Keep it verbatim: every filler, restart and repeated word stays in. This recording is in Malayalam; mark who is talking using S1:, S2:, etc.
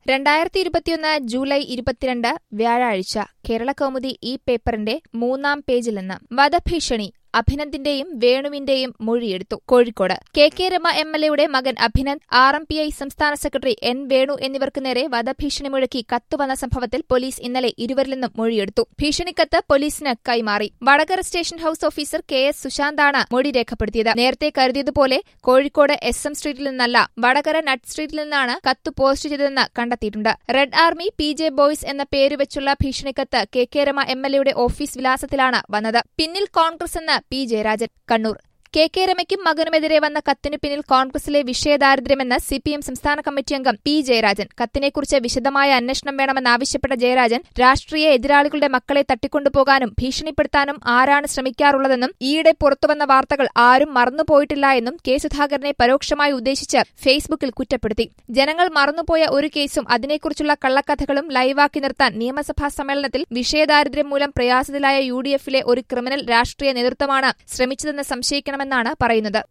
S1: രണ്ടായിരത്തി ഇരുപത്തിയൊന്ന് ജൂലൈ ഇരുപത്തിരണ്ട് വ്യാഴാഴ്ച കേരളകൗമുദി ഈ പേപ്പറിന്റെ മൂന്നാം പേജിൽ നിന്ന് വധഭീഷണി അഭിനന്ദിന്റെയും വേണുവിന്റെയും മൊഴിയെടുത്തു. Kozhikode K K Rama M L എയുടെ മകൻ Abhinand, R M P I സംസ്ഥാന സെക്രട്ടറി എൻ വേണു എന്നിവർക്ക് നേരെ വധഭീഷണി മുഴക്കി കത്ത് വന്ന സംഭവത്തിൽ പോലീസ് ഇന്നലെ ഇരുവരിൽ നിന്നും മൊഴിയെടുത്തു. ഭീഷണിക്കത്ത് പോലീസിന് കൈമാറി. Vadakara station house officer K S സുശാന്താണ് മൊഴി രേഖപ്പെടുത്തിയത്. നേരത്തെ കരുതിയതുപോലെ കോഴിക്കോട് എസ് എം സ്ട്രീറ്റിൽ നിന്നല്ല, വടകര നട്ട് സ്ട്രീറ്റിൽ നിന്നാണ് കത്ത് പോസ്റ്റ് ചെയ്തതെന്ന് കണ്ടെത്തിയിട്ടുണ്ട്. Red army P J boys എന്ന പേരുവെച്ചുള്ള ഭീഷണിക്കത്ത് K K Rama M L എയുടെ ഓഫീസ് വിലാസത്തിലാണ് വന്നത്. പിന്നിൽ കോൺഗ്രസ് എന്ന് P Jayarajan. Kannur K K രമയ്ക്കും മകനുമെതിരെ വന്ന കത്തിനു പിന്നിൽ കോൺഗ്രസിലെ വിഷയദാരിദ്ര്യമെന്ന് സി പി എം സംസ്ഥാന കമ്മിറ്റി അംഗം പി ജയരാജൻ. കത്തിനെക്കുറിച്ച് വിശദമായ അന്വേഷണം വേണമെന്നാവശ്യപ്പെട്ട ജയരാജൻ, രാഷ്ട്രീയ എതിരാളികളുടെ മക്കളെ തട്ടിക്കൊണ്ടുപോകാനും ഭീഷണിപ്പെടുത്താനും ആരാണ് ശ്രമിക്കാറുള്ളതെന്നും ഈയിടെ പുറത്തുവന്ന വാർത്തകൾ ആരും മറന്നുപോയിട്ടില്ല എന്നും കെ സുധാകരനെ പരോക്ഷമായി ഉദ്ദേശിച്ച് ഫേസ്ബുക്കിൽ കുറ്റപ്പെടുത്തി. ജനങ്ങൾ മറന്നുപോയ ഒരു കേസും അതിനെക്കുറിച്ചുള്ള കള്ളക്കഥകളും ലൈവാക്കി നിർത്താൻ നിയമസഭാ സമ്മേളനത്തിൽ വിഷയദാരിദ്ര്യം മൂലം പ്രയാസത്തിലായ യു ഡി എഫിലെ ഒരു ക്രിമിനൽ രാഷ്ട്രീയ നേതൃത്വമാണ് ശ്രമിച്ചതെന്ന് സംശയിക്കണം ാണ് പറയുന്നത്.